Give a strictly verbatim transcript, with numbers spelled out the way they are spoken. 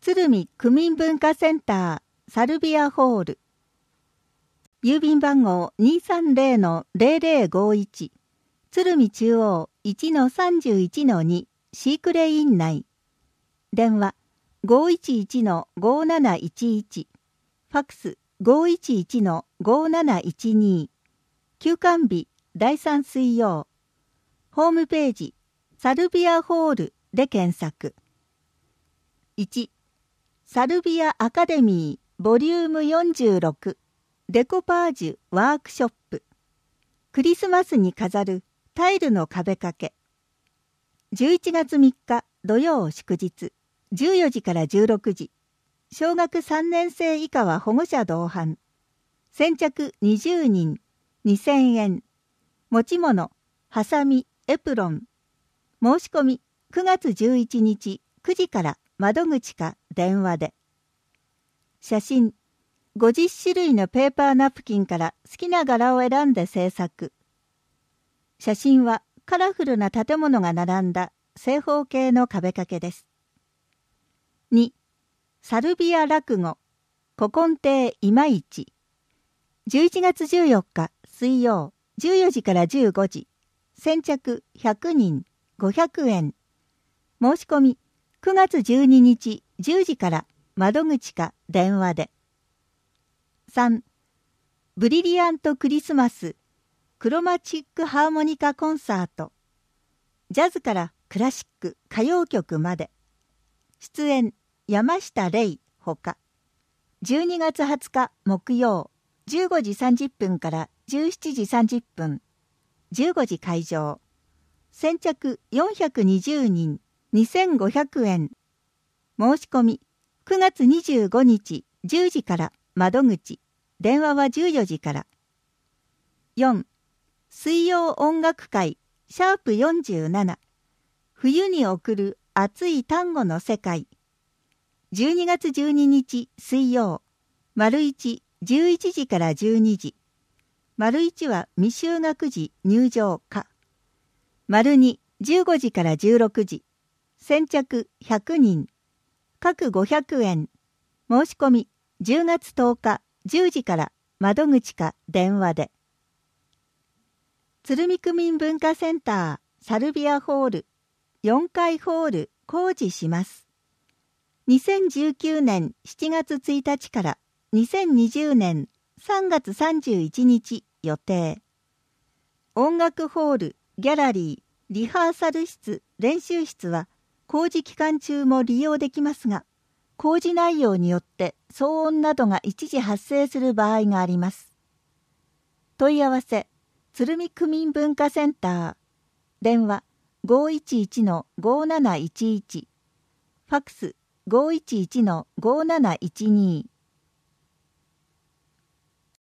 鶴見区民文化センターサルビアホール、郵便番号 にーさんぜろのぜろぜろごいち、鶴見中央 いちのさんじゅういちのに シークレイン内、電話 ごいちいちのごなないちいち、ファックス ごいちいちのごなないちに、休館日だいさん水曜、ホームページサルビアホールで検索。いち、サルビアアカデミーボリュームよんじゅうろくデコパージュワークショップ、クリスマスに飾るタイルの壁掛け、じゅういちがつみっか土曜祝日じゅうよじからじゅうろくじ、小学さんねん生以下は保護者同伴、先着にじゅうにんにせんえん、持ち物、ハサミ、エプロン、申し込みくがつじゅういちにちくじから窓口か電話で。写真、ごじゅっしゅるいのペーパーナプキンから好きな柄を選んで制作。写真はカラフルな建物が並んだ正方形の壁掛けです。に、サルビア落語古今亭今市、じゅういちがつじゅうよっか水曜じゅうよじからじゅうごじ、先着ひゃくにんごひゃくえん、申し込みくがつじゅうににちじゅうじから窓口か電話で。さん、ブリリアントクリスマスクロマチックハーモニカコンサート、ジャズからクラシック歌謡曲まで、出演山下玲ほか、じゅうにがつはつか木曜じゅうごじさんじゅっぷんからじゅうしちじさんじゅっぷん、じゅうごじ会場、先着よんひゃくにじゅうにんにせんごひゃくえん、申し込みくがつにじゅうごにちじゅうじから窓口、電話はじゅうよじから。よん、水曜音楽会シャープよんじゅうなな、冬に送る熱い単語の世界、じゅうにがつじゅうににち水曜、丸一じゅういちじからじゅうにじ、丸一は未就学児入場か、丸二じゅうごじからじゅうろくじ、先着ひゃくにん、各ごひゃくえん、申し込みじゅうがつとおかじゅうじから窓口か電話で。鶴見区民文化センターサルビアホールよんかいホール工事します。にせんじゅうきゅうねんしちがつついたちからにせんにじゅうねんさんがつさんじゅういちにち予定。音楽ホール、ギャラリー、リハーサル室、練習室は工事期間中も利用できますが、工事内容によって騒音などが一時発生する場合があります。問い合わせ、鶴見区民文化センター、電話 ごいちいちのごなないちいち、ファックス ごいちいちのごなないちに、